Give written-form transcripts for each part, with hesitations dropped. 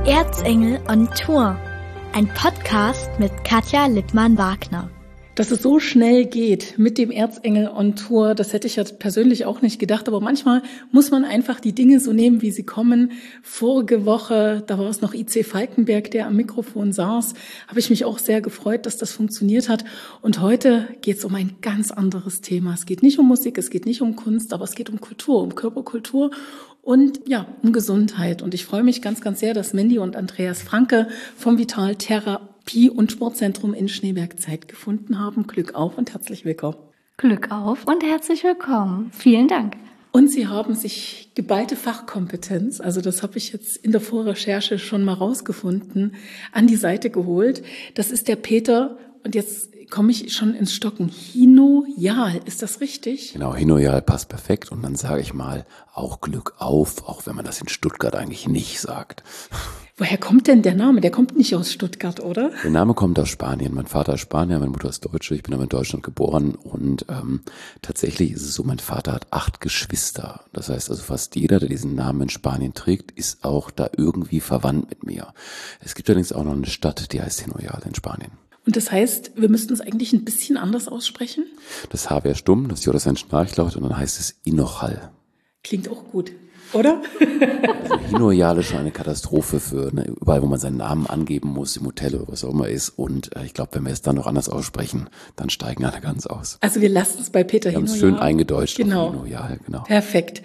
Erzengel on Tour, ein Podcast mit Katja Lippmann-Wagner. Dass es so schnell geht mit dem Erzengel on Tour, das hätte ich ja persönlich auch nicht gedacht. Aber manchmal muss man einfach die Dinge so nehmen, wie sie kommen. Vorige Woche, da war es noch IC Falkenberg, der am Mikrofon saß, habe ich mich auch sehr gefreut, dass das funktioniert hat. Und heute geht es um ein ganz anderes Thema. Es geht nicht um Musik, es geht nicht um Kunst, aber es geht um Kultur, um Körperkultur und ja, um Gesundheit. Und ich freue mich ganz, ganz sehr, dass Mandy und Andreas Franke vom Vital Therapie- und Sportzentrum in Schneeberg Zeit gefunden haben. Glück auf und herzlich willkommen. Glück auf und herzlich willkommen. Vielen Dank. Und Sie haben sich geballte Fachkompetenz, also das habe ich jetzt in der Vorrecherche schon mal rausgefunden, an die Seite geholt. Das ist der Peter, und jetzt komme ich schon ins Stocken. Hinoyal, ist das richtig? Genau, Hinoyal passt perfekt. Und dann sage ich mal, auch Glück auf, auch wenn man das in Stuttgart eigentlich nicht sagt. Woher kommt denn der Name? Der kommt nicht aus Stuttgart, oder? Der Name kommt aus Spanien. Mein Vater ist Spanier, meine Mutter ist Deutsche. Ich bin aber in Deutschland geboren. Und tatsächlich ist es so, mein Vater hat 8 Geschwister. Das heißt also, fast jeder, der diesen Namen in Spanien trägt, ist auch da irgendwie verwandt mit mir. Es gibt allerdings auch noch eine Stadt, die heißt Hinoyal in Spanien. Und das heißt, wir müssten es eigentlich ein bisschen anders aussprechen? Das H wäre stumm, das J ist ein Schnarchlaut und dann heißt es Inochal. Klingt auch gut, oder? Also Hinoyal ist schon eine Katastrophe für überall, wo man seinen Namen angeben muss, im Hotel oder was auch immer ist. Und ich glaube, wenn wir es dann noch anders aussprechen, dann steigen alle ganz aus. Also wir lassen es bei Peter Hinoyal. Wir haben es schön eingedeutscht. Genau. Hinoyal, genau. Perfekt.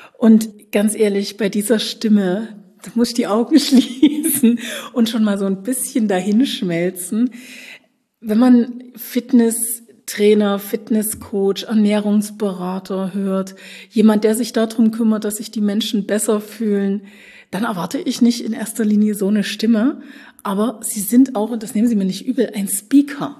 Und ganz ehrlich, bei dieser Stimme, da muss ich die Augen schließen und schon mal so ein bisschen dahinschmelzen. Wenn man Fitnesstrainer, Fitnesscoach, Ernährungsberater hört, jemand, der sich darum kümmert, dass sich die Menschen besser fühlen, dann erwarte ich nicht in erster Linie so eine Stimme. Aber Sie sind auch, und das nehmen Sie mir nicht übel, ein Speaker.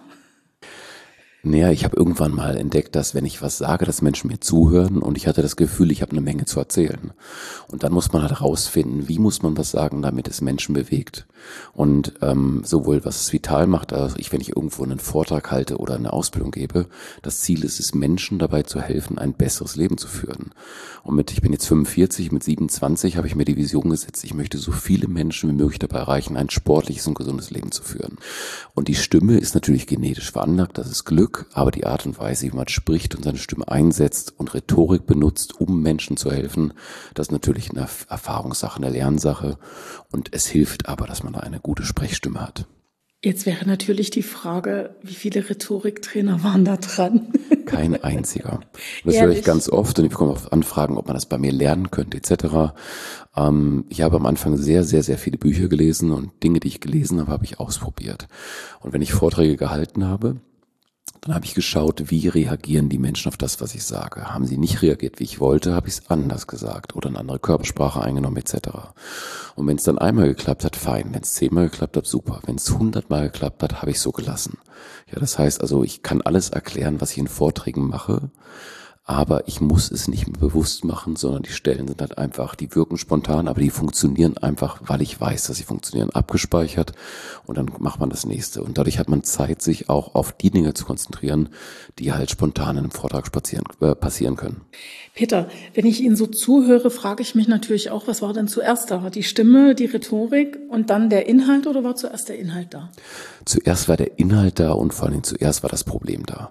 Naja, ich habe irgendwann mal entdeckt, dass wenn ich was sage, dass Menschen mir zuhören und ich hatte das Gefühl, ich habe eine Menge zu erzählen. Und dann muss man halt rausfinden, wie muss man was sagen, damit es Menschen bewegt. Und sowohl was es Vital macht, also wenn ich irgendwo einen Vortrag halte oder eine Ausbildung gebe, das Ziel ist es, Menschen dabei zu helfen, ein besseres Leben zu führen. Und ich bin jetzt 45, mit 27 habe ich mir die Vision gesetzt, ich möchte so viele Menschen wie möglich dabei erreichen, ein sportliches und gesundes Leben zu führen. Und die Stimme ist natürlich genetisch veranlagt, das ist Glück. Aber die Art und Weise, wie man spricht und seine Stimme einsetzt und Rhetorik benutzt, um Menschen zu helfen, das ist natürlich eine Erfahrungssache, eine Lernsache. Und es hilft aber, dass man da eine gute Sprechstimme hat. Jetzt wäre natürlich die Frage, wie viele Rhetoriktrainer waren da dran? Kein einziger. Das höre ich ganz oft und ich bekomme oft Anfragen, ob man das bei mir lernen könnte etc. Ich habe am Anfang sehr, sehr, sehr viele Bücher gelesen und Dinge, die ich gelesen habe, habe ich ausprobiert. Und wenn ich Vorträge gehalten habe, dann habe ich geschaut, wie reagieren die Menschen auf das, was ich sage. Haben sie nicht reagiert, wie ich wollte, habe ich es anders gesagt oder eine andere Körpersprache eingenommen etc. Und wenn es dann einmal geklappt hat, fein. Wenn es 10-mal geklappt hat, super. Wenn es 100-mal geklappt hat, habe ich es so gelassen. Ja, das heißt also, ich kann alles erklären, was ich in Vorträgen mache, aber ich muss es nicht mehr bewusst machen, sondern die Stellen sind halt einfach, die wirken spontan, aber die funktionieren einfach, weil ich weiß, dass sie funktionieren, abgespeichert und dann macht man das nächste. Und dadurch hat man Zeit, sich auch auf die Dinge zu konzentrieren, die halt spontan in einem Vortrag passieren können. Peter, wenn ich Ihnen so zuhöre, frage ich mich natürlich auch, was war denn zuerst da? Die Stimme, die Rhetorik und dann der Inhalt oder war zuerst der Inhalt da? Zuerst war der Inhalt da und vor allem zuerst war das Problem da.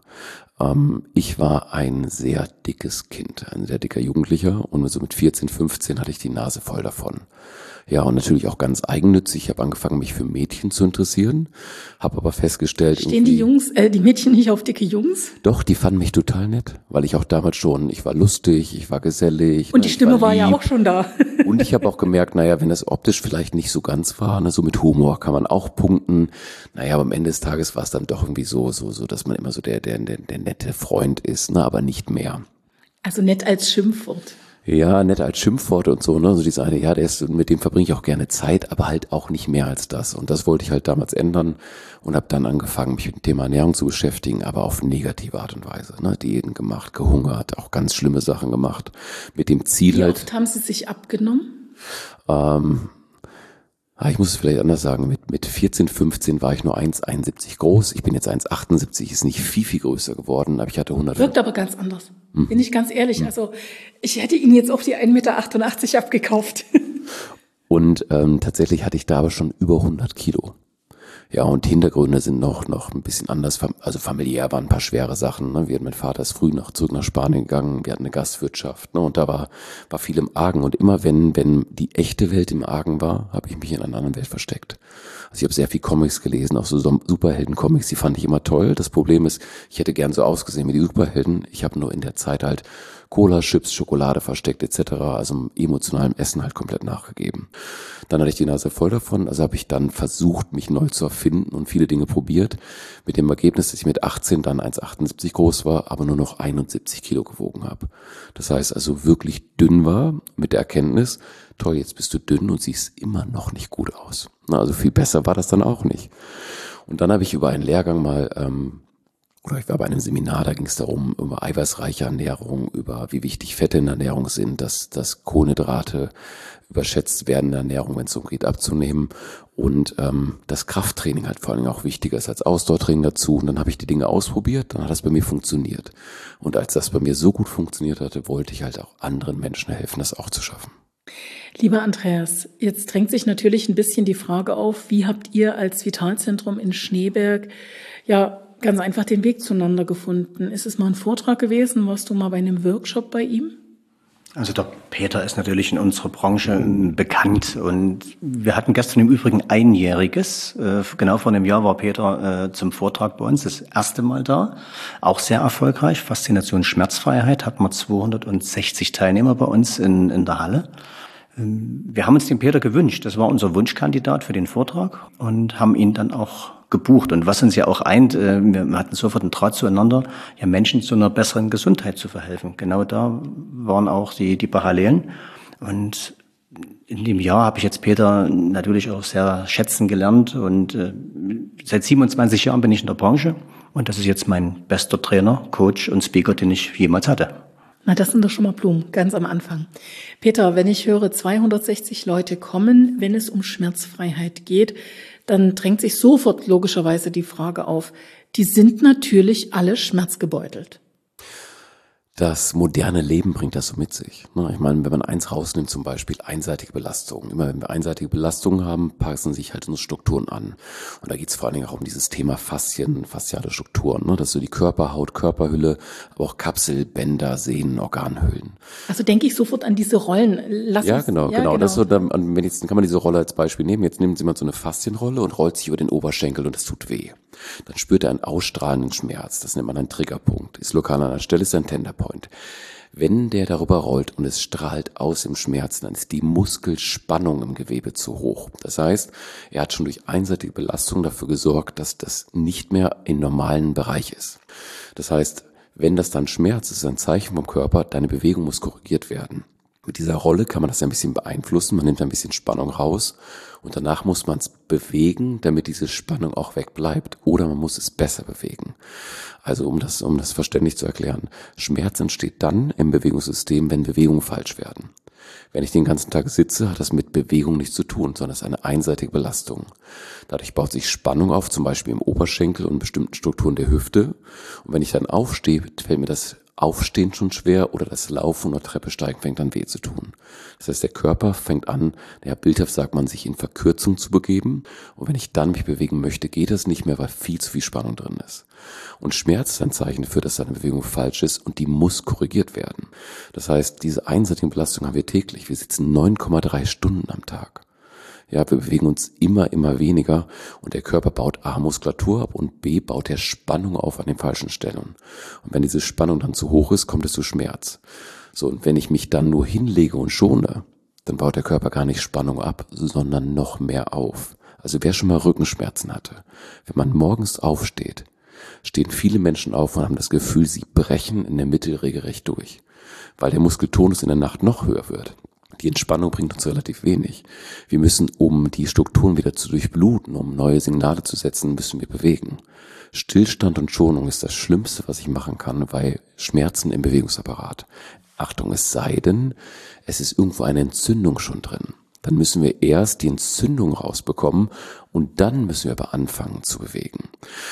Ich war ein sehr dickes Kind, ein sehr dicker Jugendlicher und so mit 14, 15 hatte ich die Nase voll davon. Ja, und natürlich auch ganz eigennützig. Ich habe angefangen, mich für Mädchen zu interessieren, habe aber festgestellt... Stehen die Mädchen nicht auf dicke Jungs? Doch, die fanden mich total nett, weil ich auch damals schon, ich war lustig, ich war gesellig. Und die Stimme war ja auch schon da. Und ich habe auch gemerkt, wenn das optisch vielleicht nicht so ganz war, so mit Humor kann man auch punkten. Aber am Ende des Tages war es dann doch irgendwie so, dass man immer so der nette Freund ist, aber nicht mehr. Also nett als Schimpfwort. Ja, nett als Schimpfworte und so, So diese eine, mit dem verbringe ich auch gerne Zeit, aber halt auch nicht mehr als das. Und das wollte ich halt damals ändern und habe dann angefangen, mich mit dem Thema Ernährung zu beschäftigen, aber auf negative Art und Weise. Diäten gemacht, gehungert, auch ganz schlimme Sachen gemacht. Mit dem Ziel Wie oft haben Sie sich abgenommen? Ich muss es vielleicht anders sagen, mit 14, 15 war ich nur 1,71 groß. Ich bin jetzt 1,78, ist nicht viel größer geworden, aber ich hatte 100. Wirkt aber ganz anders, bin ich ganz ehrlich. Also ich hätte Ihnen jetzt auch die 1,88 Meter abgekauft. Und tatsächlich hatte ich da aber schon über 100 Kilo. Ja, und Hintergründe sind noch ein bisschen anders. Also familiär waren ein paar schwere Sachen. Ne? Mein Vater ist früh zurück nach Spanien gegangen. Wir hatten eine Gastwirtschaft. Ne? Und da war viel im Argen. Und immer wenn die echte Welt im Argen war, habe ich mich in einer anderen Welt versteckt. Also ich habe sehr viel Comics gelesen, auch so Superhelden-Comics. Die fand ich immer toll. Das Problem ist, ich hätte gern so ausgesehen wie die Superhelden. Ich habe nur in der Zeit halt Cola, Chips, Schokolade versteckt etc. Also emotionalem Essen halt komplett nachgegeben. Dann hatte ich die Nase voll davon, also habe ich dann versucht, mich neu zu erfinden und viele Dinge probiert. Mit dem Ergebnis, dass ich mit 18 dann 1,78 groß war, aber nur noch 71 Kilo gewogen habe. Das heißt also wirklich dünn war, mit der Erkenntnis, toll, jetzt bist du dünn und siehst immer noch nicht gut aus. Also viel besser war das dann auch nicht. Und dann habe ich über einen Lehrgang ich war bei einem Seminar, da ging es darum, über eiweißreiche Ernährung, über wie wichtig Fette in der Ernährung sind, dass Kohlenhydrate überschätzt werden in der Ernährung, wenn es darum geht abzunehmen und das Krafttraining halt vor allem auch wichtiger ist als Ausdauertraining dazu. Und dann habe ich die Dinge ausprobiert, dann hat das bei mir funktioniert. Und als das bei mir so gut funktioniert hatte, wollte ich halt auch anderen Menschen helfen, das auch zu schaffen. Lieber Andreas, jetzt drängt sich natürlich ein bisschen die Frage auf, wie habt ihr als Vitalzentrum in Schneeberg ganz einfach den Weg zueinander gefunden? Ist es mal ein Vortrag gewesen? Warst du mal bei einem Workshop bei ihm? Also der Peter ist natürlich in unserer Branche bekannt und wir hatten gestern im Übrigen Einjähriges. Genau vor einem Jahr war Peter zum Vortrag bei uns, das erste Mal da. Auch sehr erfolgreich, Faszination Schmerzfreiheit, hatten wir 260 Teilnehmer bei uns in der Halle. Wir haben uns den Peter gewünscht, das war unser Wunschkandidat für den Vortrag und haben ihn dann auch gebucht. Und was uns ja auch eint, wir hatten sofort einen Draht zueinander, ja Menschen zu einer besseren Gesundheit zu verhelfen. Genau da waren auch die Parallelen. Und in dem Jahr habe ich jetzt Peter natürlich auch sehr schätzen gelernt. Und seit 27 Jahren bin ich in der Branche. Und das ist jetzt mein bester Trainer, Coach und Speaker, den ich jemals hatte. Na, das sind doch schon mal Blumen, ganz am Anfang. Peter, wenn ich höre, 260 Leute kommen, wenn es um Schmerzfreiheit geht, dann drängt sich sofort logischerweise die Frage auf, die sind natürlich alle schmerzgebeutelt. Das moderne Leben bringt das so mit sich. Ich meine, wenn man eins rausnimmt, zum Beispiel einseitige Belastungen. Immer wenn wir einseitige Belastungen haben, passen sich halt unsere Strukturen an. Und da geht es vor allen Dingen auch um dieses Thema fasziale Strukturen. Das ist so die Körperhaut, Körperhülle, aber auch Kapselbänder, Sehnen, Organhüllen. Also denke ich sofort an diese Rollen. Genau. Das ist so, dann kann man diese Rolle als Beispiel nehmen. Jetzt nimmt jemand so eine Faszienrolle und rollt sich über den Oberschenkel und das tut weh. Dann spürt er einen ausstrahlenden Schmerz. Das nennt man einen Triggerpunkt. Ist lokal an der Stelle, ist ein Tenderpoint. Wenn der darüber rollt und es strahlt aus im Schmerz, dann ist die Muskelspannung im Gewebe zu hoch. Das heißt, er hat schon durch einseitige Belastung dafür gesorgt, dass das nicht mehr im normalen Bereich ist. Das heißt, wenn das dann schmerzt, ist es ein Zeichen vom Körper, deine Bewegung muss korrigiert werden. Mit dieser Rolle kann man das ein bisschen beeinflussen, man nimmt ein bisschen Spannung raus und danach muss man es bewegen, damit diese Spannung auch wegbleibt, oder man muss es besser bewegen. Also um das verständlich zu erklären, Schmerz entsteht dann im Bewegungssystem, wenn Bewegungen falsch werden. Wenn ich den ganzen Tag sitze, hat das mit Bewegung nichts zu tun, sondern es ist eine einseitige Belastung. Dadurch baut sich Spannung auf, zum Beispiel im Oberschenkel und bestimmten Strukturen der Hüfte. Und wenn ich dann aufstehe, fällt mir das Aufstehen schon schwer oder das Laufen oder Treppe steigen fängt an weh zu tun. Das heißt, der Körper fängt an, bildhaft sagt man, sich in Verkürzung zu begeben. Und wenn ich dann mich bewegen möchte, geht das nicht mehr, weil viel zu viel Spannung drin ist. Und Schmerz ist ein Zeichen dafür, dass eine Bewegung falsch ist und die muss korrigiert werden. Das heißt, diese einseitige Belastung haben wir täglich. Wir sitzen 9,3 Stunden am Tag. Ja, wir bewegen uns immer weniger und der Körper baut A, Muskulatur ab und B, baut er Spannung auf an den falschen Stellen. Und wenn diese Spannung dann zu hoch ist, kommt es zu Schmerz. So, und wenn ich mich dann nur hinlege und schone, dann baut der Körper gar nicht Spannung ab, sondern noch mehr auf. Also wer schon mal Rückenschmerzen hatte, wenn man morgens aufsteht, stehen viele Menschen auf und haben das Gefühl, sie brechen in der Mitte regelrecht durch, weil der Muskeltonus in der Nacht noch höher wird. Die Entspannung bringt uns relativ wenig. Wir müssen, um die Strukturen wieder zu durchbluten, um neue Signale zu setzen, müssen wir bewegen. Stillstand und Schonung ist das Schlimmste, was ich machen kann, bei Schmerzen im Bewegungsapparat. Achtung, es sei denn, es ist irgendwo eine Entzündung schon drin. Dann müssen wir erst die Entzündung rausbekommen und dann müssen wir aber anfangen zu bewegen.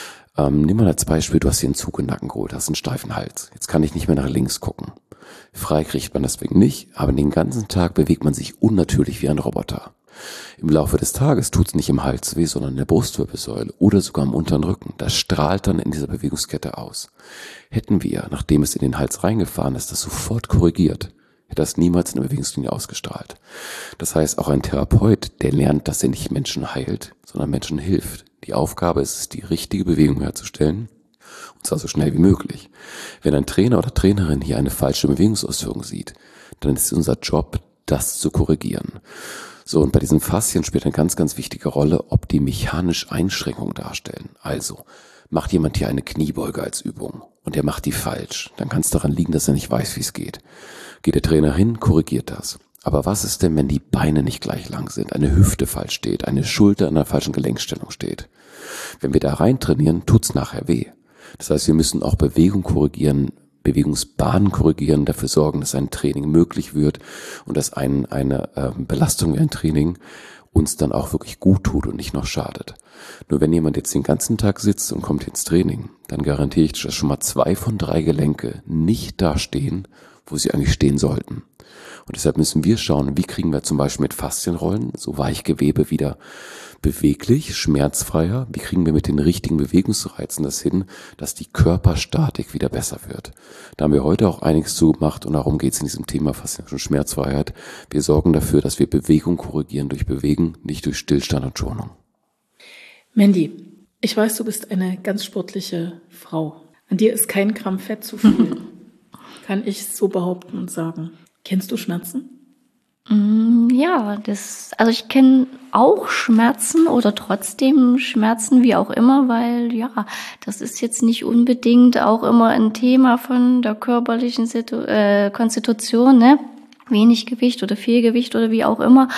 Nimm mal als Beispiel, du hast dir einen Zug in den Nacken geholt, hast einen steifen Hals. Jetzt kann ich nicht mehr nach links gucken. Frei kriegt man deswegen nicht, aber den ganzen Tag bewegt man sich unnatürlich wie ein Roboter. Im Laufe des Tages tut es nicht im Hals weh, sondern in der Brustwirbelsäule oder sogar am unteren Rücken. Das strahlt dann in dieser Bewegungskette aus. Hätten wir, nachdem es in den Hals reingefahren ist, das sofort korrigiert, hätte das niemals in der Bewegungslinie ausgestrahlt. Das heißt, auch ein Therapeut, der lernt, dass er nicht Menschen heilt, sondern Menschen hilft. Die Aufgabe ist es, die richtige Bewegung herzustellen, und zwar so schnell wie möglich. Wenn ein Trainer oder Trainerin hier eine falsche Bewegungsausführung sieht, dann ist es unser Job, das zu korrigieren. So, und bei diesen Faszien spielt eine ganz, ganz wichtige Rolle, ob die mechanisch Einschränkungen darstellen. Also, macht jemand hier eine Kniebeuge als Übung und er macht die falsch, dann kann es daran liegen, dass er nicht weiß, wie es geht. Geht der Trainer hin, korrigiert das. Aber was ist denn, wenn die Beine nicht gleich lang sind, eine Hüfte falsch steht, eine Schulter in einer falschen Gelenkstellung steht? Wenn wir da rein trainieren, tut's nachher weh. Das heißt, wir müssen auch Bewegung korrigieren, Bewegungsbahnen korrigieren, dafür sorgen, dass ein Training möglich wird und dass eine Belastung wie ein Training uns dann auch wirklich gut tut und nicht noch schadet. Nur wenn jemand jetzt den ganzen Tag sitzt und kommt ins Training, dann garantiere ich, dass schon mal 2 von 3 Gelenke nicht da stehen, wo sie eigentlich stehen sollten. Und deshalb müssen wir schauen, wie kriegen wir zum Beispiel mit Faszienrollen so Weichgewebe wieder beweglich, schmerzfreier. Wie kriegen wir mit den richtigen Bewegungsreizen das hin, dass die Körperstatik wieder besser wird. Da haben wir heute auch einiges zugemacht und darum geht es in diesem Thema Faszination und Schmerzfreiheit. Wir sorgen dafür, dass wir Bewegung korrigieren durch Bewegen, nicht durch Stillstand und Schonung. Mandy, ich weiß, du bist eine ganz sportliche Frau. An dir ist kein Gramm Fett zu viel. Kann ich so behaupten und sagen. Kennst du Schmerzen? Ja, also ich kenne auch Schmerzen oder trotzdem Schmerzen, wie auch immer, weil ja, das ist jetzt nicht unbedingt auch immer ein Thema von der körperlichen Konstitution, ne? Wenig Gewicht oder viel Gewicht oder wie auch immer.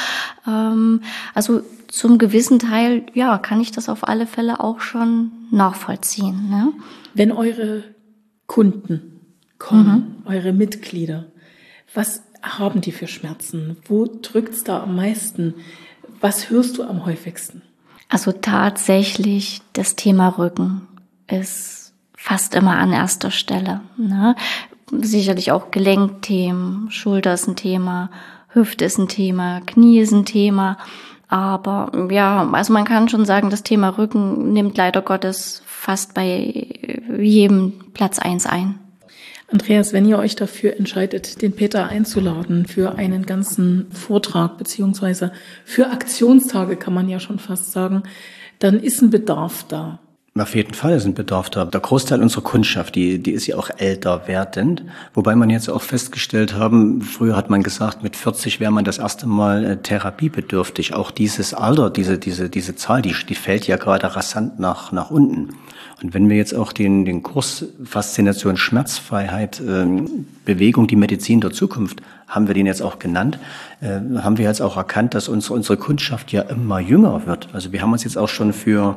Also zum gewissen Teil, ja, kann ich das auf alle Fälle auch schon nachvollziehen, ne? Wenn eure Kunden kommen, eure Mitglieder, was haben die für Schmerzen? Wo drückt's da am meisten? Was hörst du am häufigsten? Also tatsächlich das Thema Rücken ist fast immer an erster Stelle, ne? Sicherlich auch Gelenkthemen, Schulter ist ein Thema, Hüfte ist ein Thema, Knie ist ein Thema. Aber ja, also man kann schon sagen, das Thema Rücken nimmt leider Gottes fast bei jedem Platz 1 ein. Andreas, wenn ihr euch dafür entscheidet, den Peter einzuladen für einen ganzen Vortrag beziehungsweise für Aktionstage, kann man ja schon fast sagen, dann ist ein Bedarf da. Auf jeden Fall ist ein Bedarf da. Der Großteil unserer Kundschaft, die ist ja auch älter werdend. Wobei man jetzt auch festgestellt haben, früher hat man gesagt, mit 40 wäre man das erste Mal therapiebedürftig. Auch dieses Alter, diese Zahl, die fällt ja gerade rasant nach unten. Und wenn wir jetzt auch den Kurs Faszination, Schmerzfreiheit, Bewegung, die Medizin der Zukunft, haben wir den jetzt auch genannt, haben wir jetzt auch erkannt, dass unsere Kundschaft ja immer jünger wird. Also wir haben uns jetzt auch schon für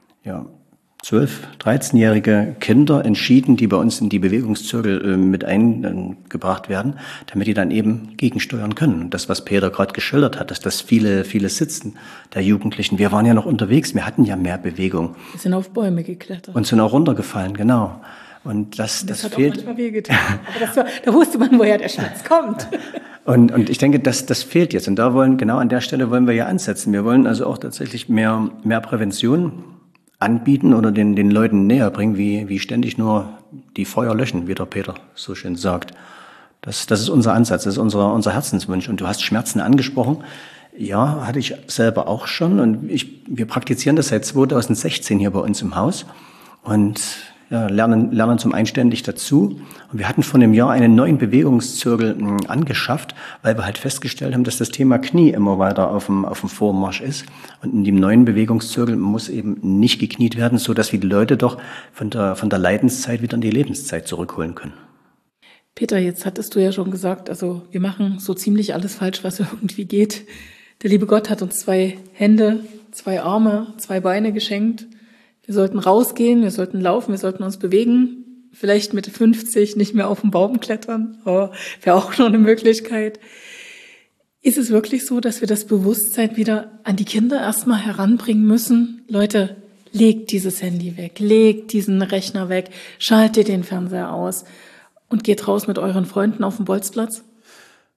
12-, 13-jährige Kinder entschieden, die bei uns in die Bewegungszirkel mit eingebracht werden, damit die dann eben gegensteuern können. Und das, was Peter gerade geschildert hat, dass das viele Sitzen der Jugendlichen, wir waren ja noch unterwegs, wir hatten ja mehr Bewegung. Wir sind auf Bäume geklettert. Und sind auch runtergefallen, genau. Und das hat fehlt. Auch manchmal wehgetan. Aber da wusste man, woher der Schmerz kommt. Und ich denke, das fehlt jetzt. Und genau an der Stelle wollen wir ja ansetzen. Wir wollen also auch tatsächlich mehr Prävention anbieten oder den Leuten näher bringen, wie ständig nur die Feuer löschen, wie der Peter so schön sagt. Das ist unser Ansatz, das ist unser Herzenswunsch. Und du hast Schmerzen angesprochen. Ja, hatte ich selber auch schon. Und wir praktizieren das seit 2016 hier bei uns im Haus und lernen zum Einständig dazu. Und wir hatten vor einem Jahr einen neuen Bewegungszirkel angeschafft, weil wir halt festgestellt haben, dass das Thema Knie immer weiter auf dem Vormarsch ist. Und in dem neuen Bewegungszirkel muss eben nicht gekniet werden, so dass wir die Leute doch von der Leidenszeit wieder in die Lebenszeit zurückholen können. Peter, jetzt hattest du ja schon gesagt, also wir machen so ziemlich alles falsch, was irgendwie geht. Der liebe Gott hat uns 2 Hände, 2 Arme, 2 Beine geschenkt. Wir sollten rausgehen, wir sollten laufen, wir sollten uns bewegen. Vielleicht mit 50 nicht mehr auf den Baum klettern, aber wäre auch noch eine Möglichkeit. Ist es wirklich so, dass wir das Bewusstsein wieder an die Kinder erstmal heranbringen müssen? Leute, legt dieses Handy weg, legt diesen Rechner weg, schaltet den Fernseher aus und geht raus mit euren Freunden auf den Bolzplatz?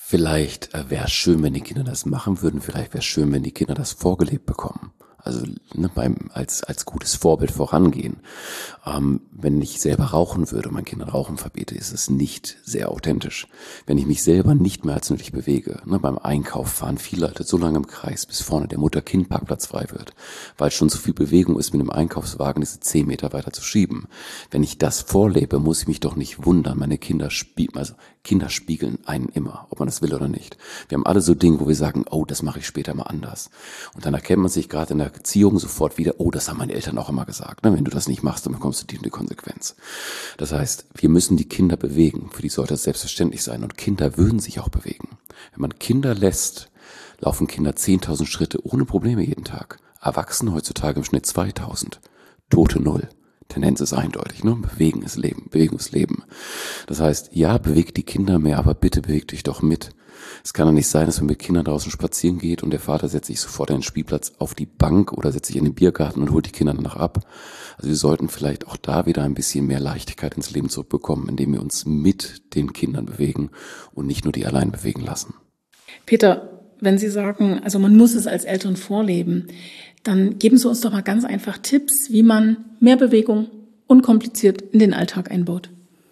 Vielleicht wäre es schön, wenn die Kinder das machen würden. Vielleicht wäre es schön, wenn die Kinder das vorgelebt bekommen. Also als gutes Vorbild vorangehen. Wenn ich selber rauchen würde und meinen Kindern Rauchen verbiete, ist es nicht sehr authentisch. Wenn ich mich selber nicht mehr als nötig bewege, beim Einkauf fahren viele Leute so lange im Kreis, bis vorne der Mutter-Kind-Parkplatz frei wird, weil schon so viel Bewegung ist, mit dem Einkaufswagen diese 10 Meter weiter zu schieben. Wenn ich das vorlebe, muss ich mich doch nicht wundern. Meine Kinder spiegeln einen immer, ob man das will oder nicht. Wir haben alle so Dinge, wo wir sagen, oh, das mache ich später mal anders. Und dann erkennt man sich gerade in der Erziehung sofort wieder, oh, das haben meine Eltern auch immer gesagt. Wenn du das nicht machst, dann bekommst du die und die Konsequenz. Das heißt, wir müssen die Kinder bewegen. Für die sollte es selbstverständlich sein. Und Kinder würden sich auch bewegen. Wenn man Kinder lässt, laufen Kinder 10.000 Schritte ohne Probleme jeden Tag. Erwachsene heutzutage im Schnitt 2.000. Tote Null. Tendenz ist eindeutig, Bewegen ist Leben, Bewegung ist Leben. Das heißt, ja, bewegt die Kinder mehr, aber bitte bewegt dich doch mit. Es kann doch nicht sein, dass man mit Kindern draußen spazieren geht und der Vater setzt sich sofort an den Spielplatz auf die Bank oder setzt sich in den Biergarten und holt die Kinder danach ab. Also wir sollten vielleicht auch da wieder ein bisschen mehr Leichtigkeit ins Leben zurückbekommen, indem wir uns mit den Kindern bewegen und nicht nur die allein bewegen lassen. Peter, wenn Sie sagen, also man muss es als Eltern vorleben, dann geben Sie uns doch mal ganz einfach Tipps, wie man mehr Bewegung unkompliziert in den Alltag einbaut.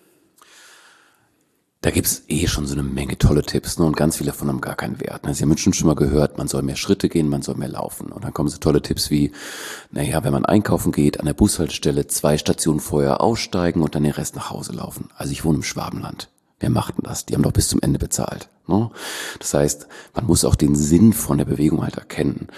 Da gibt's schon so eine Menge tolle Tipps, und ganz viele davon haben gar keinen Wert. Sie haben schon mal gehört, man soll mehr Schritte gehen, man soll mehr laufen. Und dann kommen so tolle Tipps wie, wenn man einkaufen geht, an der Bushaltestelle 2 Stationen vorher aussteigen und dann den Rest nach Hause laufen. Also ich wohne im Schwabenland. Wer macht denn das? Die haben doch bis zum Ende bezahlt. Das heißt, man muss auch den Sinn von der Bewegung halt erkennen.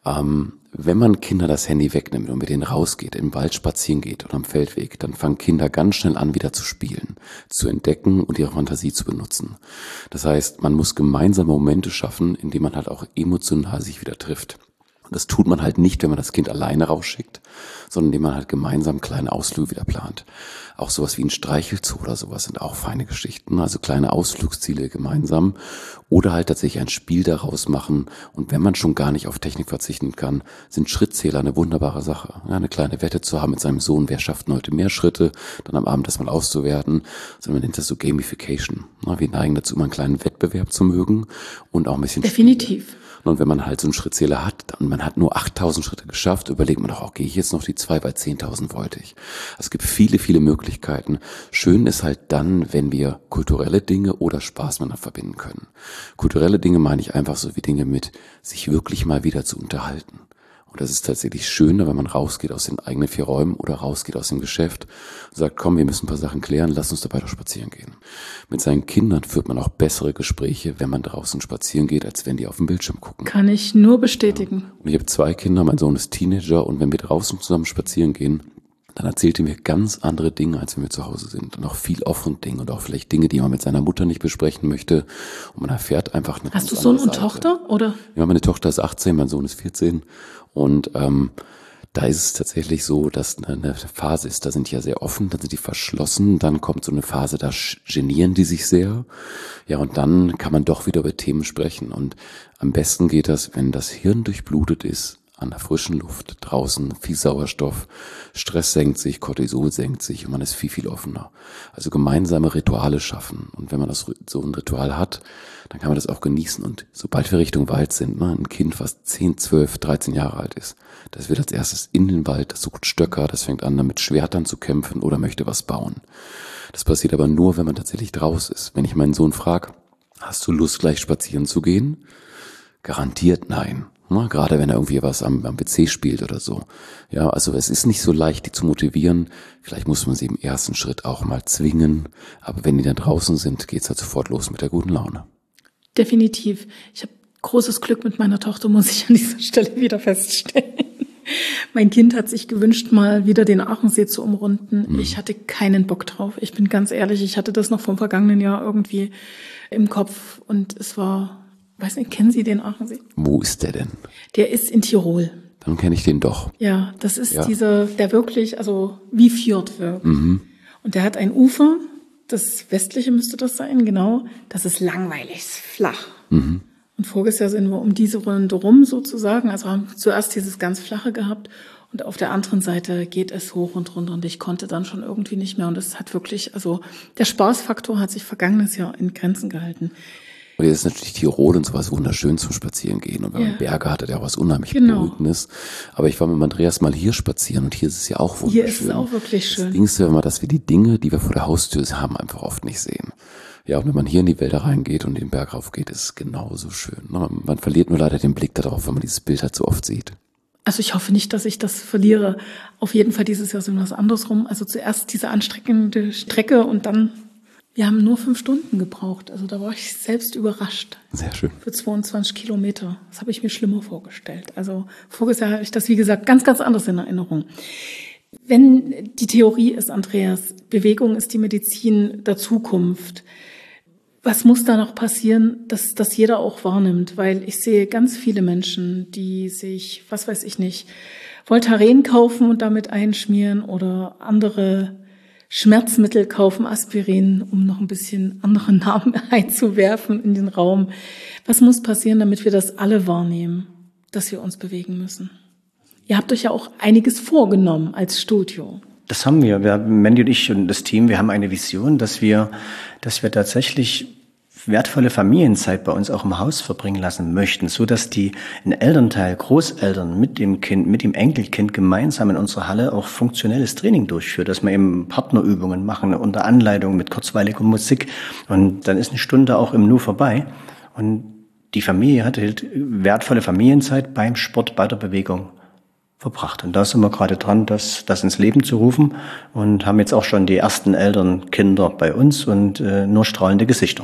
Wenn man Kinder das Handy wegnimmt und mit denen rausgeht, im Wald spazieren geht oder am Feldweg, dann fangen Kinder ganz schnell an, wieder zu spielen, zu entdecken und ihre Fantasie zu benutzen. Das heißt, man muss gemeinsame Momente schaffen, indem man halt auch emotional sich wieder trifft. Und das tut man halt nicht, wenn man das Kind alleine rausschickt, sondern indem man halt gemeinsam kleine Ausflüge wieder plant. Auch sowas wie ein Streichelzoo oder sowas sind auch feine Geschichten, also kleine Ausflugsziele gemeinsam oder halt tatsächlich ein Spiel daraus machen. Und wenn man schon gar nicht auf Technik verzichten kann, sind Schrittzähler eine wunderbare Sache. Ja, eine kleine Wette zu haben mit seinem Sohn, wer schafft denn heute mehr Schritte, dann am Abend das mal auszuwerten. Also man nennt das so Gamification. Wir neigen dazu, immer einen kleinen Wettbewerb zu mögen und auch ein bisschen Definitiv. Spiele. Und wenn man halt so einen Schrittzähler hat und man hat nur 8.000 Schritte geschafft, überlegt man doch auch, gehe ich jetzt noch die 2, weil 10.000 wollte ich. Also es gibt viele, viele Möglichkeiten. Schön ist halt dann, wenn wir kulturelle Dinge oder Spaß miteinander verbinden können. Kulturelle Dinge meine ich einfach so wie Dinge mit, sich wirklich mal wieder zu unterhalten. Und das ist tatsächlich schöner, wenn man rausgeht aus den eigenen 4 Räumen oder rausgeht aus dem Geschäft und sagt, komm, wir müssen ein paar Sachen klären, lass uns dabei doch spazieren gehen. Mit seinen Kindern führt man auch bessere Gespräche, wenn man draußen spazieren geht, als wenn die auf dem Bildschirm gucken. Kann ich nur bestätigen. Ja. Und ich habe 2 Kinder, mein Sohn ist Teenager und wenn wir draußen zusammen spazieren gehen, dann erzählt er mir ganz andere Dinge, als wenn wir zu Hause sind. Und auch viel offene Dinge und auch vielleicht Dinge, die man mit seiner Mutter nicht besprechen möchte. Und man erfährt einfach eine Hast du Sohn und Tochter, oder? Ja, meine Tochter ist 18, mein Sohn ist 14. Und da ist es tatsächlich so, dass eine Phase ist, da sind die ja sehr offen, dann sind die verschlossen, dann kommt so eine Phase, da genieren die sich sehr. Ja, und dann kann man doch wieder über Themen sprechen. Und am besten geht das, wenn das Hirn durchblutet ist, an der frischen Luft, draußen, viel Sauerstoff, Stress senkt sich, Cortisol senkt sich und man ist viel, viel offener. Also gemeinsame Rituale schaffen. Und wenn man das so ein Ritual hat, dann kann man das auch genießen. Und sobald wir Richtung Wald sind, ein Kind, was 10, 12, 13 Jahre alt ist, das wird als erstes in den Wald, das sucht Stöcker, das fängt an, mit Schwertern zu kämpfen oder möchte was bauen. Das passiert aber nur, wenn man tatsächlich draus ist. Wenn ich meinen Sohn frage, hast du Lust, gleich spazieren zu gehen? Garantiert nein. Gerade wenn er irgendwie was am PC spielt oder so. Ja, also es ist nicht so leicht, die zu motivieren. Vielleicht muss man sie im ersten Schritt auch mal zwingen. Aber wenn die dann draußen sind, geht's halt sofort los mit der guten Laune. Definitiv. Ich habe großes Glück mit meiner Tochter, muss ich an dieser Stelle wieder feststellen. Mein Kind hat sich gewünscht, mal wieder den Aachensee zu umrunden. Ich hatte keinen Bock drauf. Ich bin ganz ehrlich, ich hatte das noch vom vergangenen Jahr irgendwie im Kopf. Und es war... Weiß nicht, kennen Sie den Aachensee? Wo ist der denn? Der ist in Tirol. Dann kenne ich den doch. Ja, das ist der wirklich, also wie Fjord wirkt. Und der hat ein Ufer, das westliche müsste das sein, genau. Das ist langweilig, ist flach. Und voriges Jahr sind wir um diese Runde rum sozusagen. Also haben zuerst dieses ganz flache gehabt und auf der anderen Seite geht es hoch und runter und ich konnte dann schon irgendwie nicht mehr. Und es hat wirklich, also der Spaßfaktor hat sich vergangenes Jahr in Grenzen gehalten. Und jetzt ist natürlich Tirol und sowas wunderschön zum Spazierengehen. Und wenn man Berge hat, hat er auch was unheimlich Beruhigendes. Aber ich war mit Andreas mal hier spazieren und hier ist es ja auch wunderschön. Hier ist es auch wirklich schön. Das Ding ist ja immer, dass wir die Dinge, die wir vor der Haustür haben, einfach oft nicht sehen. Ja, und wenn man hier in die Wälder reingeht und den Berg rauf geht, ist es genauso schön. Man verliert nur leider den Blick darauf, wenn man dieses Bild halt so oft sieht. Also ich hoffe nicht, dass ich das verliere. Auf jeden Fall dieses Jahr sind wir was andersrum. Also zuerst diese anstrengende Strecke und dann, wir haben nur 5 Stunden gebraucht. Also da war ich selbst überrascht. Sehr schön. Für 22 Kilometer. Das habe ich mir schlimmer vorgestellt. Also voriges Jahr habe ich das, wie gesagt, ganz, ganz anders in Erinnerung. Wenn die Theorie ist, Andreas, Bewegung ist die Medizin der Zukunft, was muss da noch passieren, dass das jeder auch wahrnimmt? Weil ich sehe ganz viele Menschen, die sich, was weiß ich nicht, Voltaren kaufen und damit einschmieren oder andere Schmerzmittel kaufen, Aspirin, um noch ein bisschen andere Namen einzuwerfen in den Raum. Was muss passieren, damit wir das alle wahrnehmen, dass wir uns bewegen müssen? Ihr habt euch ja auch einiges vorgenommen als Studio. Das haben wir. Mandy und ich und das Team, wir haben eine Vision, dass wir tatsächlich wertvolle Familienzeit bei uns auch im Haus verbringen lassen möchten, so dass ein Elternteil, Großeltern mit dem Kind, mit dem Enkelkind gemeinsam in unserer Halle auch funktionelles Training durchführt, dass wir eben Partnerübungen machen unter Anleitung mit kurzweiliger Musik und dann ist eine Stunde auch im Nu vorbei und die Familie hat halt wertvolle Familienzeit beim Sport, bei der Bewegung verbracht. Und da sind wir gerade dran, das ins Leben zu rufen und haben jetzt auch schon die ersten Elternkinder bei uns und nur strahlende Gesichter.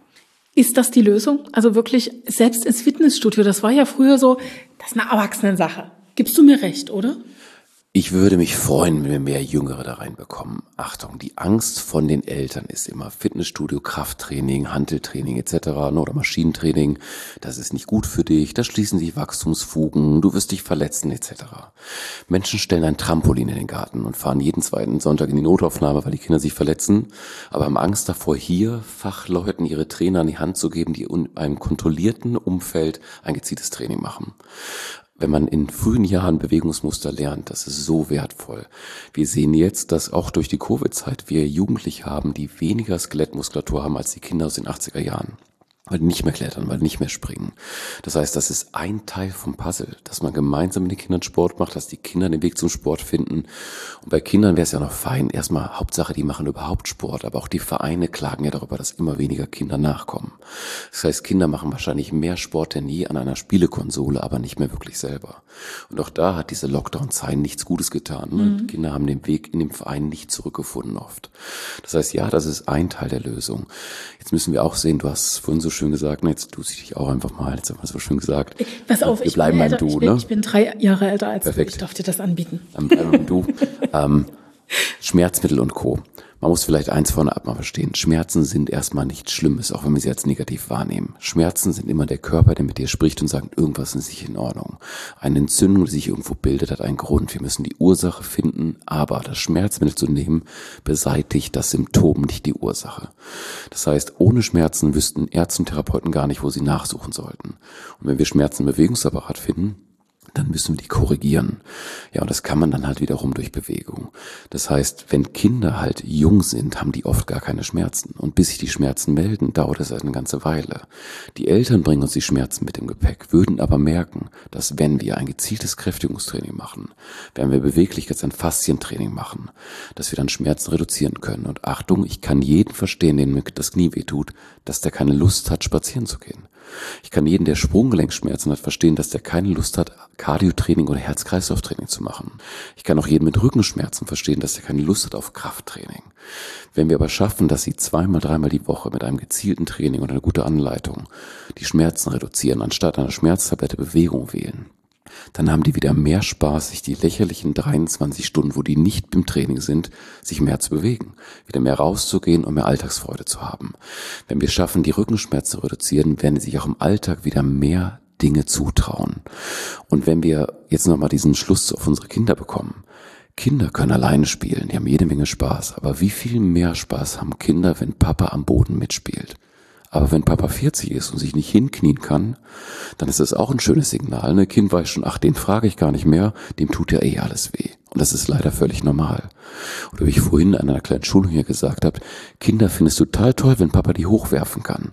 Ist das die Lösung? Also wirklich selbst ins Fitnessstudio, das war ja früher so, das ist eine Erwachsenensache. Gibst du mir recht, oder? Ich würde mich freuen, wenn wir mehr Jüngere da reinbekommen. Achtung, die Angst von den Eltern ist immer Fitnessstudio, Krafttraining, Hanteltraining etc. oder Maschinentraining. Das ist nicht gut für dich, da schließen sich Wachstumsfugen, du wirst dich verletzen etc. Menschen stellen ein Trampolin in den Garten und fahren jeden zweiten Sonntag in die Notaufnahme, weil die Kinder sich verletzen, aber haben Angst davor, hier Fachleuten ihre Trainer an die Hand zu geben, die in einem kontrollierten Umfeld ein gezieltes Training machen. Wenn man in frühen Jahren Bewegungsmuster lernt, das ist so wertvoll. Wir sehen jetzt, dass auch durch die Covid-Zeit wir Jugendliche haben, die weniger Skelettmuskulatur haben als die Kinder aus den 80er Jahren. Weil die nicht mehr klettern, weil die nicht mehr springen. Das heißt, das ist ein Teil vom Puzzle, dass man gemeinsam mit den Kindern Sport macht, dass die Kinder den Weg zum Sport finden. Und bei Kindern wäre es ja noch fein, erstmal Hauptsache, die machen überhaupt Sport, aber auch die Vereine klagen ja darüber, dass immer weniger Kinder nachkommen. Das heißt, Kinder machen wahrscheinlich mehr Sport denn je an einer Spielekonsole, aber nicht mehr wirklich selber. Und auch da hat diese Lockdown-Zeit nichts Gutes getan. Ne? Die Kinder haben den Weg in dem Verein nicht zurückgefunden oft. Das heißt, ja, das ist ein Teil der Lösung. Jetzt müssen wir auch sehen, du hast vorhin so schön gesagt, jetzt tust du dich auch einfach mal, jetzt haben wir so schön gesagt. Pass auf, wir bleiben beim Du, ne? Ich bin 3 Jahre älter als Perfekt. du, ich darf dir das anbieten. Dann bleiben wir beim Du. Schmerzmittel und Co. Man muss vielleicht eins vorne ab mal verstehen. Schmerzen sind erstmal nichts Schlimmes, auch wenn wir sie als negativ wahrnehmen. Schmerzen sind immer der Körper, der mit dir spricht und sagt, irgendwas ist nicht in Ordnung. Eine Entzündung, die sich irgendwo bildet, hat einen Grund. Wir müssen die Ursache finden, aber das Schmerzmittel zu nehmen, beseitigt das Symptom, nicht die Ursache. Das heißt, ohne Schmerzen wüssten Ärzte und Therapeuten gar nicht, wo sie nachsuchen sollten. Und wenn wir Schmerzen im Bewegungsapparat finden, dann müssen wir die korrigieren. Ja, und das kann man dann halt wiederum durch Bewegung. Das heißt, wenn Kinder halt jung sind, haben die oft gar keine Schmerzen. Und bis sich die Schmerzen melden, dauert es eine ganze Weile. Die Eltern bringen uns die Schmerzen mit im Gepäck, würden aber merken, dass wenn wir ein gezieltes Kräftigungstraining machen, wenn wir Beweglichkeits- und Faszientraining machen, dass wir dann Schmerzen reduzieren können. Und Achtung, ich kann jeden verstehen, dem das Knie wehtut, dass der keine Lust hat, spazieren zu gehen. Ich kann jeden, der Sprunggelenkschmerzen hat, verstehen, dass der keine Lust hat, Cardiotraining oder Herz-Kreislauf-Training zu machen. Ich kann auch jeden mit Rückenschmerzen verstehen, dass der keine Lust hat auf Krafttraining. Wenn wir aber schaffen, dass sie 2-mal, 3-mal die Woche mit einem gezielten Training und einer guten Anleitung die Schmerzen reduzieren, anstatt einer Schmerztablette Bewegung wählen, dann haben die wieder mehr Spaß, sich die lächerlichen 23 Stunden, wo die nicht im Training sind, sich mehr zu bewegen, wieder mehr rauszugehen und mehr Alltagsfreude zu haben. Wenn wir schaffen, die Rückenschmerzen zu reduzieren, werden sie sich auch im Alltag wieder mehr Dinge zutrauen. Und wenn wir jetzt nochmal diesen Schluss auf unsere Kinder bekommen, Kinder können alleine spielen, die haben jede Menge Spaß, aber wie viel mehr Spaß haben Kinder, wenn Papa am Boden mitspielt? Aber wenn Papa 40 ist und sich nicht hinknien kann, dann ist das auch ein schönes Signal. Ein Kind weiß schon, ach, den frage ich gar nicht mehr, dem tut ja eh alles weh. Und das ist leider völlig normal. Oder wie ich vorhin an einer kleinen Schulung hier gesagt habe, Kinder finden es total toll, wenn Papa die hochwerfen kann.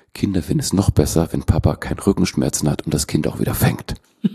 Kinder finden es noch besser, wenn Papa keinen Rückenschmerzen hat und das Kind auch wieder fängt.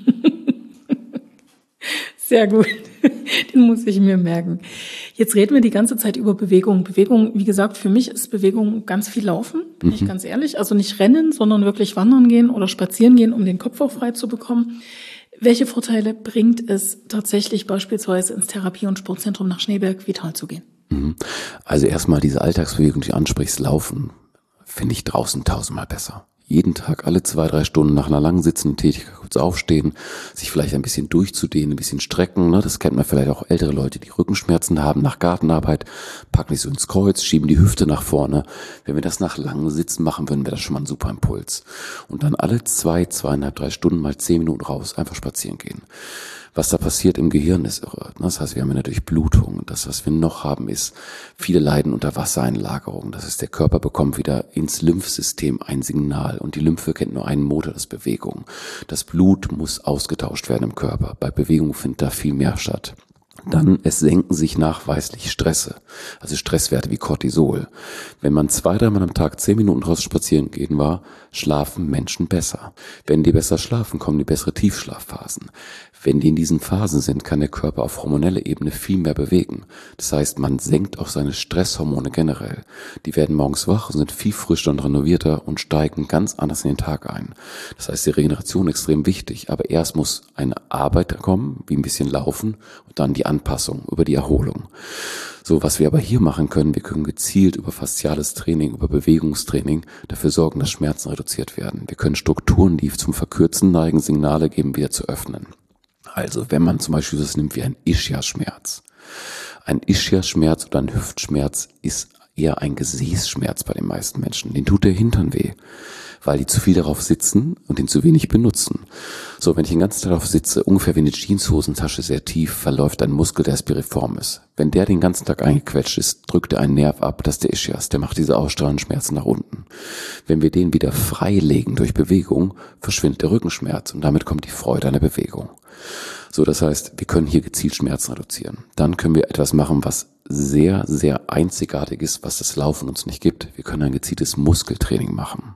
Sehr gut, den muss ich mir merken. Jetzt reden wir die ganze Zeit über Bewegung. Bewegung, wie gesagt, für mich ist Bewegung ganz viel Laufen, bin ich ganz ehrlich. Also nicht rennen, sondern wirklich wandern gehen oder spazieren gehen, um den Kopf auch frei zu bekommen. Welche Vorteile bringt es tatsächlich beispielsweise ins Therapie- und Sportzentrum nach Schneeberg-Vital zu gehen? Also erstmal diese Alltagsbewegung, die du ansprichst, Laufen, finde ich draußen 1000-mal besser. Jeden Tag, alle 2-3 Stunden nach einer langen sitzenden Tätigkeit kurz aufstehen, sich vielleicht ein bisschen durchzudehnen, ein bisschen strecken. Ne? Das kennt man vielleicht auch ältere Leute, die Rückenschmerzen haben nach Gartenarbeit, packen sich so ins Kreuz, schieben die Hüfte nach vorne. Wenn wir das nach langem Sitzen machen würden, wäre das schon mal ein super Impuls. Und dann alle 2,5, 3 Stunden mal 10 Minuten raus, einfach spazieren gehen. Was da passiert im Gehirn ist irre. Das heißt, wir haben eine Durchblutung. Das, was wir noch haben, ist, viele leiden unter Wassereinlagerung. Das heißt, der Körper bekommt wieder ins Lymphsystem ein Signal. Und die Lymphe kennt nur einen Motor, das ist Bewegung. Das Blut muss ausgetauscht werden im Körper. Bei Bewegung findet da viel mehr statt. Dann, es senken sich nachweislich Stresse, also Stresswerte wie Cortisol. Wenn man 2-3 Mal am Tag 10 Minuten draußen spazieren gehen war, schlafen Menschen besser. Wenn die besser schlafen, kommen die bessere Tiefschlafphasen. Wenn die in diesen Phasen sind, kann der Körper auf hormoneller Ebene viel mehr bewegen. Das heißt, man senkt auch seine Stresshormone generell. Die werden morgens wach und sind viel frischer und renovierter und steigen ganz anders in den Tag ein. Das heißt, die Regeneration ist extrem wichtig, aber erst muss eine Arbeit kommen, wie ein bisschen Laufen, und dann die Anpassung über die Erholung. So, was wir aber hier machen können, wir können gezielt über fasziales Training, über Bewegungstraining dafür sorgen, dass Schmerzen reduziert werden. Wir können Strukturen, die zum Verkürzen neigen, Signale geben, wieder zu öffnen. Also, wenn man zum Beispiel das nimmt wie ein Ischiasschmerz. Ein Ischiasschmerz oder ein Hüftschmerz ist eher ein Gesäßschmerz bei den meisten Menschen. Den tut der Hintern weh, weil die zu viel darauf sitzen und den zu wenig benutzen. So, wenn ich den ganzen Tag darauf sitze, ungefähr wie eine Jeanshosentasche sehr tief, verläuft ein Muskel, der piriform ist. Wenn der den ganzen Tag eingequetscht ist, drückt er einen Nerv ab, das ist der Ischias, der macht diese ausstrahlenden Schmerzen nach unten. Wenn wir den wieder freilegen durch Bewegung, verschwindet der Rückenschmerz und damit kommt die Freude an der Bewegung. So, das heißt, wir können hier gezielt Schmerzen reduzieren. Dann können wir etwas machen, was sehr, sehr einzigartig ist, was das Laufen uns nicht gibt. Wir können ein gezieltes Muskeltraining machen.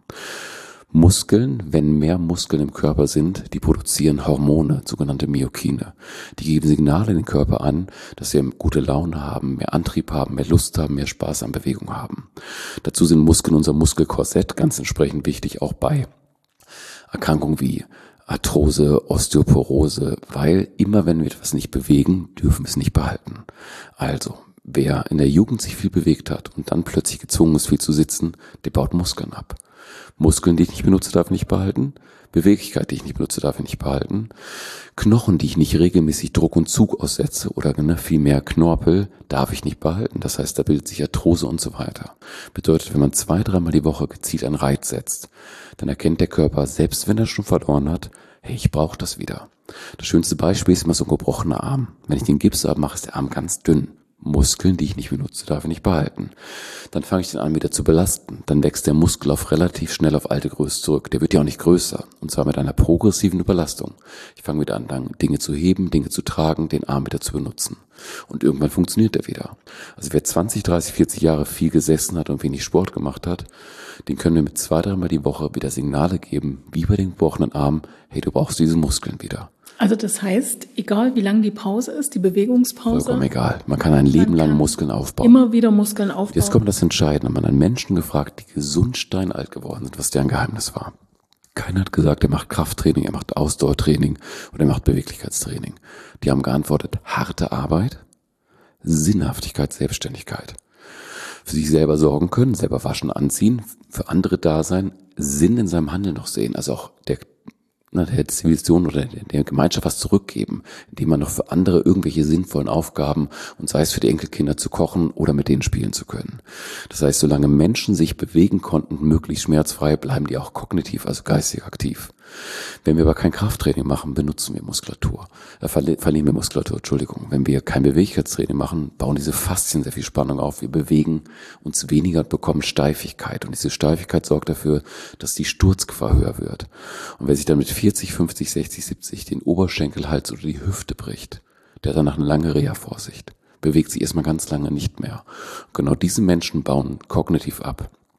Muskeln, wenn mehr Muskeln im Körper sind, die produzieren Hormone, sogenannte Myokine. Die geben Signale in den Körper an, dass wir gute Laune haben, mehr Antrieb haben, mehr Lust haben, mehr Spaß an Bewegung haben. Dazu sind Muskeln unser Muskelkorsett ganz entsprechend wichtig, auch bei Erkrankungen wie Arthrose, Osteoporose, weil immer wenn wir etwas nicht bewegen, dürfen wir es nicht behalten. Also, wer in der Jugend sich viel bewegt hat und dann plötzlich gezwungen ist, viel zu sitzen, der baut Muskeln ab. Muskeln, die ich nicht benutze, darf ich nicht behalten. Beweglichkeit, die ich nicht benutze, darf ich nicht behalten. Knochen, die ich nicht regelmäßig Druck und Zug aussetze oder viel mehr Knorpel, darf ich nicht behalten. Das heißt, da bildet sich Arthrose und so weiter. Bedeutet, wenn man 2-3 Mal die Woche gezielt einen Reiz setzt, dann erkennt der Körper, selbst wenn er schon verloren hat, hey, ich brauche das wieder. Das schönste Beispiel ist immer so ein gebrochener Arm. Wenn ich den Gips habe, mache ich der Arm ganz dünn. Muskeln, die ich nicht benutze, darf ich nicht behalten. Dann fange ich den an wieder zu belasten. Dann wächst der Muskel relativ schnell auf alte Größe zurück. Der wird ja auch nicht größer. Und zwar mit einer progressiven Überlastung. Ich fange wieder an, Dinge zu heben, Dinge zu tragen, den Arm wieder zu benutzen. Und irgendwann funktioniert er wieder. Also wer 20, 30, 40 Jahre viel gesessen hat und wenig Sport gemacht hat, den können wir mit 2-3 Mal die Woche wieder Signale geben, wie bei den gebrochenen Arm, hey, du brauchst diese Muskeln wieder. Also das heißt, egal wie lang die Pause ist, die Bewegungspause. Vollkommen egal. Man kann ein Leben lang Muskeln aufbauen. Immer wieder Muskeln aufbauen. Jetzt kommt das Entscheidende. Man hat Menschen gefragt, die gesund steinalt geworden sind, was deren Geheimnis war. Keiner hat gesagt, er macht Krafttraining, er macht Ausdauertraining oder er macht Beweglichkeitstraining. Die haben geantwortet, harte Arbeit, Sinnhaftigkeit, Selbstständigkeit. Für sich selber sorgen können, selber waschen, anziehen, für andere da sein, Sinn in seinem Handeln noch sehen. Also auch der Zivilisation oder der Gemeinschaft was zurückgeben, indem man noch für andere irgendwelche sinnvollen Aufgaben und sei es für die Enkelkinder zu kochen oder mit denen spielen zu können. Das heißt, solange Menschen sich bewegen konnten, möglichst schmerzfrei, bleiben die auch kognitiv, also geistig aktiv. Wenn wir aber kein Krafttraining machen, benutzen wir Muskulatur. Verlieren wir Muskulatur, Entschuldigung. Wenn wir kein Beweglichkeitstraining machen, bauen diese Faszien sehr viel Spannung auf. Wir bewegen uns weniger und bekommen Steifigkeit. Und diese Steifigkeit sorgt dafür, dass die Sturzgefahr höher wird. Und wer sich dann mit 40, 50, 60, 70 den Oberschenkelhals oder die Hüfte bricht, der hat danach eine lange Reha vor sich. Bewegt sich erstmal ganz lange nicht mehr. Und genau diese Menschen bauen kognitiv ab.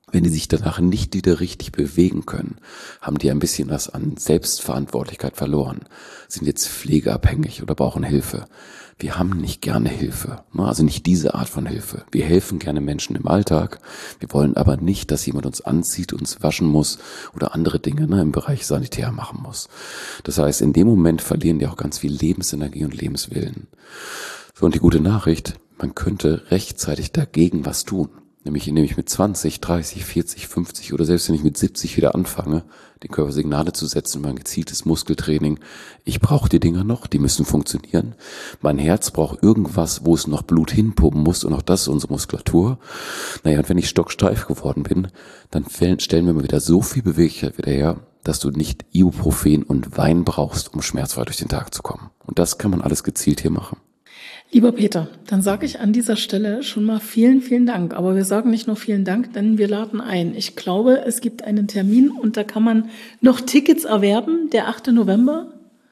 Wenn die sich danach nicht wieder richtig bewegen können, haben die ein bisschen was an Selbstverantwortlichkeit verloren, sind jetzt pflegeabhängig oder brauchen Hilfe. Wir haben nicht gerne Hilfe, also nicht diese Art von Hilfe. Wir helfen gerne Menschen im Alltag, wir wollen aber nicht, dass jemand uns anzieht, uns waschen muss oder andere Dinge im Bereich Sanitär machen muss. Das heißt, in dem Moment verlieren die auch ganz viel Lebensenergie und Lebenswillen. So, und die gute Nachricht, man könnte rechtzeitig dagegen was tun. Nämlich indem ich mit 20, 30, 40, 50 oder selbst wenn ich mit 70 wieder anfange, den Körper Signale zu setzen über ein gezieltes Muskeltraining. Ich brauche die Dinger noch, die müssen funktionieren. Mein Herz braucht irgendwas, wo es noch Blut hinpumpen muss und auch das ist unsere Muskulatur. Naja, und wenn ich stocksteif geworden bin, dann stellen wir mal wieder so viel Beweglichkeit wieder her, dass du nicht Ibuprofen und Wein brauchst, um schmerzfrei durch den Tag zu kommen. Und das kann man alles gezielt hier machen. Lieber Peter, dann sage ich an dieser Stelle schon mal vielen, vielen Dank. Aber wir sagen nicht nur vielen Dank, denn wir laden ein. Ich glaube, es gibt einen Termin und da kann man noch Tickets erwerben, der 8. November.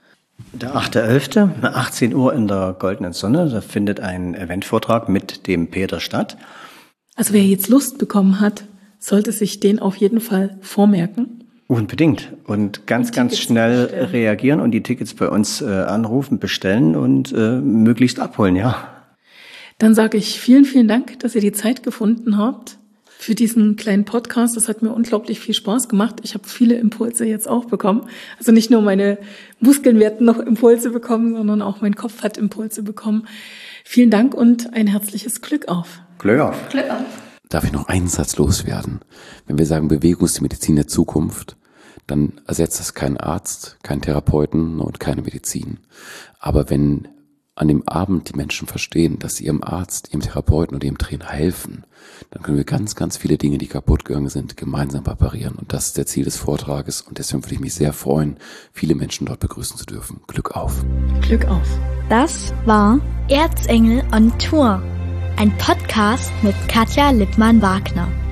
Der 8.11., 18 Uhr in der Goldenen Sonne, da findet ein Eventvortrag mit dem Peter statt. Also wer jetzt Lust bekommen hat, sollte sich den auf jeden Fall vormerken. Unbedingt. Und ganz schnell reagieren und die Tickets bei uns anrufen, bestellen und möglichst abholen, ja. Dann sage ich vielen, vielen Dank, dass ihr die Zeit gefunden habt für diesen kleinen Podcast. Das hat mir unglaublich viel Spaß gemacht. Ich habe viele Impulse jetzt auch bekommen. Also nicht nur meine Muskeln werden noch Impulse bekommen, sondern auch mein Kopf hat Impulse bekommen. Vielen Dank und ein herzliches Glück auf. Glück auf. Glück auf. Darf ich noch einen Satz loswerden? Wenn wir sagen, Bewegung ist die Medizin der Zukunft, dann ersetzt das keinen Arzt, keinen Therapeuten und keine Medizin. Aber wenn an dem Abend die Menschen verstehen, dass sie ihrem Arzt, ihrem Therapeuten oder ihrem Trainer helfen, dann können wir ganz viele Dinge, die kaputt gegangen sind, gemeinsam reparieren. Und das ist der Ziel des Vortrages. Und deswegen würde ich mich sehr freuen, viele Menschen dort begrüßen zu dürfen. Glück auf. Glück auf. Das war Erzengel on Tour. Ein Podcast mit Katja Lippmann-Wagner.